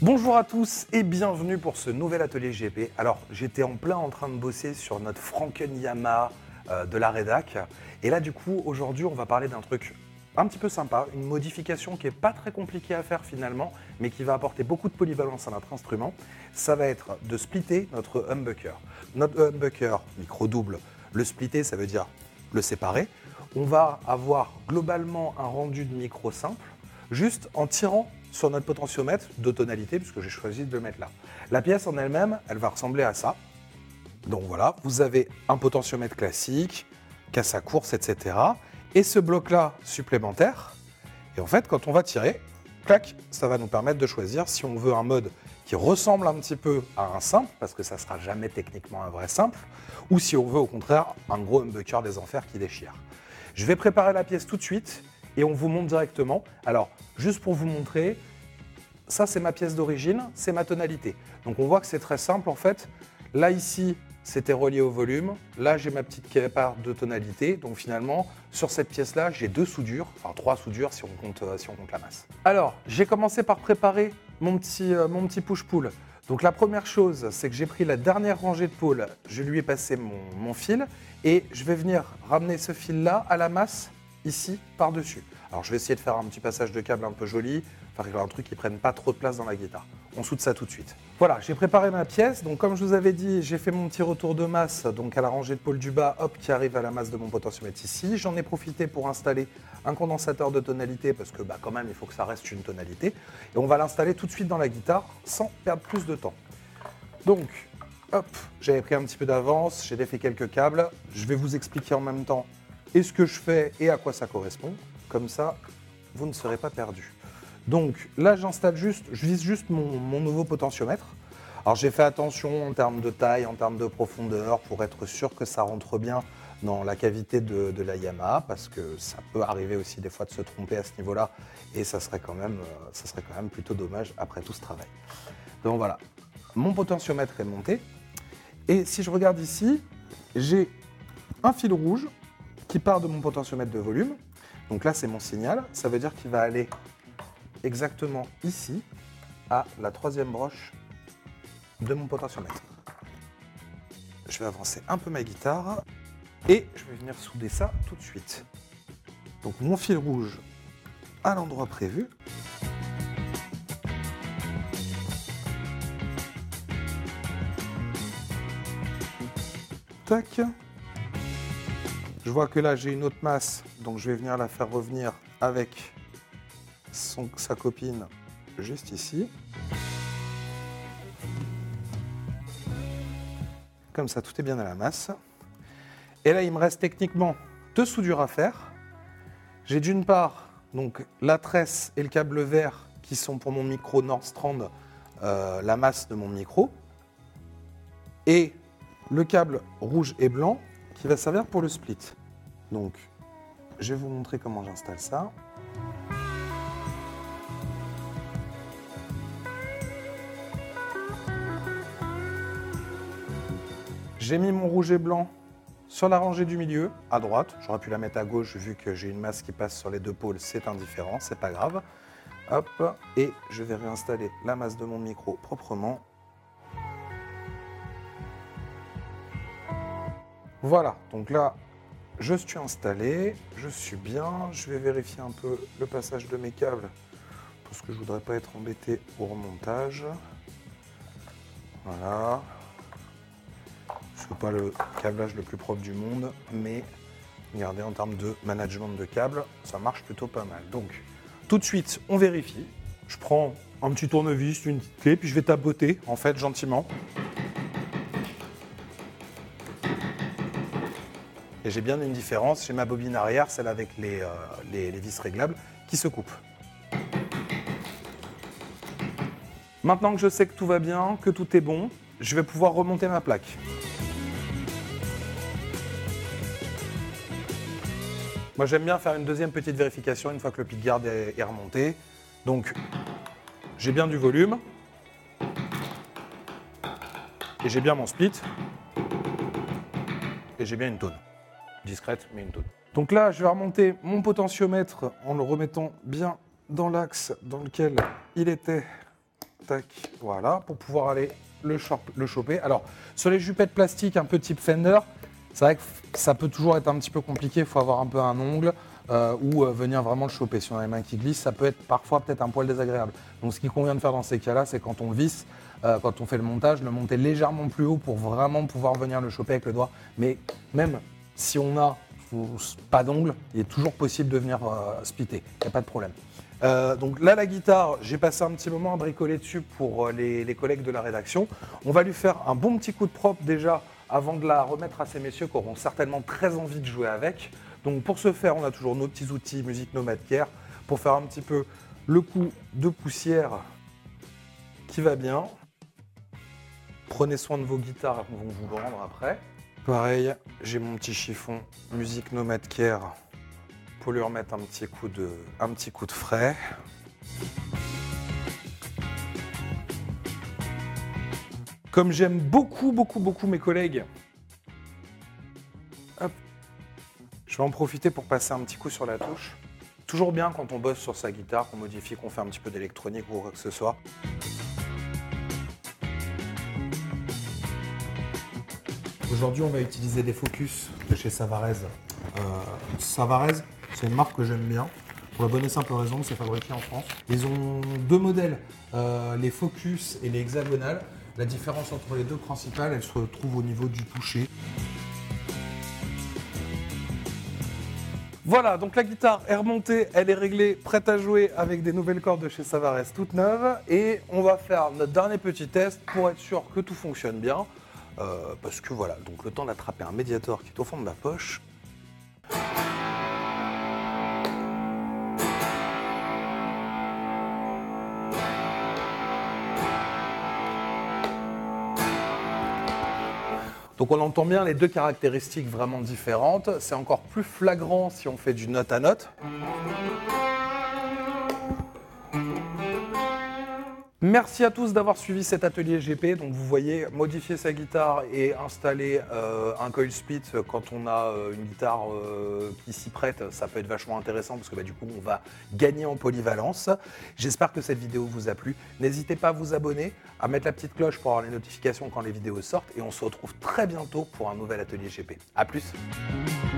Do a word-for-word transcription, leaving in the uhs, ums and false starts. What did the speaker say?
Bonjour à tous et bienvenue pour ce nouvel atelier G P. Alors j'étais en plein en train de bosser sur notre Franken Yamaha euh, de la rédac et là du coup aujourd'hui on va parler d'un truc un petit peu sympa, une modification qui n'est pas très compliquée à faire finalement mais qui va apporter beaucoup de polyvalence à notre instrument. Ça va être de splitter notre humbucker. Notre humbucker micro double, le splitter ça veut dire le séparer. On va avoir globalement un rendu de micro simple juste en tirant sur notre potentiomètre de tonalité, puisque j'ai choisi de le mettre là. La pièce en elle-même, elle va ressembler à ça. Donc voilà, vous avez un potentiomètre classique, casse à course, et cetera. Et ce bloc-là supplémentaire, et en fait, quand on va tirer, clac, ça va nous permettre de choisir si on veut un mode qui ressemble un petit peu à un simple, parce que ça ne sera jamais techniquement un vrai simple, ou si on veut au contraire un gros humbucker des enfers qui déchire. Je vais préparer la pièce tout de suite, et on vous montre directement. Alors, juste pour vous montrer, ça c'est ma pièce d'origine, c'est ma tonalité. Donc on voit que c'est très simple en fait. Là ici, c'était relié au volume. Là, j'ai ma petite part de tonalité. Donc finalement, sur cette pièce-là, j'ai deux soudures, enfin trois soudures si on compte, si on compte la masse. Alors, j'ai commencé par préparer mon petit, euh, mon petit push-pull. Donc la première chose, c'est que j'ai pris la dernière rangée de pôles, je lui ai passé mon, mon fil et je vais venir ramener ce fil-là à la masse ici, par-dessus. Alors je vais essayer de faire un petit passage de câble un peu joli, faire un truc qui ne prenne pas trop de place dans la guitare. On soude ça tout de suite. Voilà, j'ai préparé ma pièce. Donc comme je vous avais dit, j'ai fait mon petit retour de masse, donc à la rangée de pôle du bas, hop, qui arrive à la masse de mon potentiomètre ici. J'en ai profité pour installer un condensateur de tonalité, parce que bah, quand même, il faut que ça reste une tonalité. Et on va l'installer tout de suite dans la guitare, sans perdre plus de temps. Donc, hop, j'avais pris un petit peu d'avance, j'ai défait quelques câbles. Je vais vous expliquer en même temps et ce que je fais et à quoi ça correspond. Comme ça, vous ne serez pas perdu. Donc là, j'installe juste, je vise juste mon, mon nouveau potentiomètre. Alors j'ai fait attention en termes de taille, en termes de profondeur, pour être sûr que ça rentre bien dans la cavité de, de la Yamaha, parce que ça peut arriver aussi des fois de se tromper à ce niveau-là, et ça serait quand même, ça serait quand même plutôt dommage après tout ce travail. Donc voilà, mon potentiomètre est monté, et si je regarde ici, j'ai un fil rouge qui part de mon potentiomètre de volume. Donc là, c'est mon signal. Ça veut dire qu'il va aller exactement ici, à la troisième broche de mon potentiomètre. Je vais avancer un peu ma guitare et je vais venir souder ça tout de suite. Donc mon fil rouge à l'endroit prévu. Tac. Je vois que là j'ai une autre masse, donc je vais venir la faire revenir avec son, sa copine juste ici. Comme ça, tout est bien à la masse. Et là, il me reste techniquement deux soudures à faire. J'ai d'une part donc, la tresse et le câble vert qui sont pour mon micro Nordstrand, euh, la masse de mon micro. Et le câble rouge et blanc qui va servir pour le split. Donc, je vais vous montrer comment j'installe ça. J'ai mis mon rouge et blanc sur la rangée du milieu, à droite. J'aurais pu la mettre à gauche vu que j'ai une masse qui passe sur les deux pôles, c'est indifférent, c'est pas grave. Hop, et je vais réinstaller la masse de mon micro proprement. Voilà, donc là, je suis installé, je suis bien. Je vais vérifier un peu le passage de mes câbles parce que je ne voudrais pas être embêté au remontage. Voilà. Ce n'est pas le câblage le plus propre du monde, mais regardez, en termes de management de câbles, ça marche plutôt pas mal. Donc, tout de suite, on vérifie. Je prends un petit tournevis, une petite clé, puis je vais tapoter, en fait, gentiment. Et j'ai bien une différence, j'ai ma bobine arrière, celle avec les, euh, les, les vis réglables, qui se coupe. Maintenant que je sais que tout va bien, que tout est bon, je vais pouvoir remonter ma plaque. Moi j'aime bien faire une deuxième petite vérification une fois que le pickguard est, est remonté. Donc j'ai bien du volume, et j'ai bien mon split, et j'ai bien une tone. Discrète, mais une tone. Donc là, je vais remonter mon potentiomètre en le remettant bien dans l'axe dans lequel il était tac, voilà, pour pouvoir aller le, le choper. Alors, sur les jupettes plastiques un peu type Fender, c'est vrai que ça peut toujours être un petit peu compliqué, il faut avoir un peu un ongle euh, ou euh, venir vraiment le choper. Si on a les mains qui glissent, ça peut être parfois peut-être un poil désagréable. Donc ce qui convient de faire dans ces cas-là, c'est quand on visse, euh, quand on fait le montage, le monter légèrement plus haut pour vraiment pouvoir venir le choper avec le doigt. Mais même si on a pas d'ongle, il est toujours possible de venir euh, splitter, il n'y a pas de problème. Euh, donc là, la guitare, j'ai passé un petit moment à bricoler dessus pour euh, les, les collègues de la rédaction. On va lui faire un bon petit coup de propre déjà avant de la remettre à ces messieurs qui auront certainement très envie de jouer avec. Donc pour ce faire, on a toujours nos petits outils Musique Nomad Care pour faire un petit peu le coup de poussière qui va bien. Prenez soin de vos guitares, elles vont vous le rendre après. Pareil, j'ai mon petit chiffon Musique Nomad Care pour lui remettre un petit coup de, un petit coup de frais. Comme j'aime beaucoup, beaucoup, beaucoup mes collègues, hop, je vais en profiter pour passer un petit coup sur la touche. Toujours bien quand on bosse sur sa guitare, qu'on modifie, qu'on fait un petit peu d'électronique ou quoi que ce soit. Aujourd'hui, on va utiliser des Focus de chez Savarez. Euh, Savarez, c'est une marque que j'aime bien, pour la bonne et simple raison que c'est fabriqué en France. Ils ont deux modèles, euh, les Focus et les hexagonales. La différence entre les deux principales, elle se trouve au niveau du toucher. Voilà, donc la guitare est remontée, elle est réglée, prête à jouer avec des nouvelles cordes de chez Savarez toutes neuves. Et on va faire notre dernier petit test pour être sûr que tout fonctionne bien. Euh, parce que voilà, donc le temps d'attraper un médiator qui est au fond de ma poche. Donc on entend bien les deux caractéristiques vraiment différentes. C'est encore plus flagrant si on fait du note à note. Merci à tous d'avoir suivi cet atelier G P. Donc vous voyez, modifier sa guitare et installer euh, un coil split quand on a euh, une guitare euh, qui s'y prête, ça peut être vachement intéressant parce que bah, du coup on va gagner en polyvalence. J'espère que cette vidéo vous a plu. N'hésitez pas à vous abonner, à mettre la petite cloche pour avoir les notifications quand les vidéos sortent et on se retrouve très bientôt pour un nouvel atelier G P. A plus.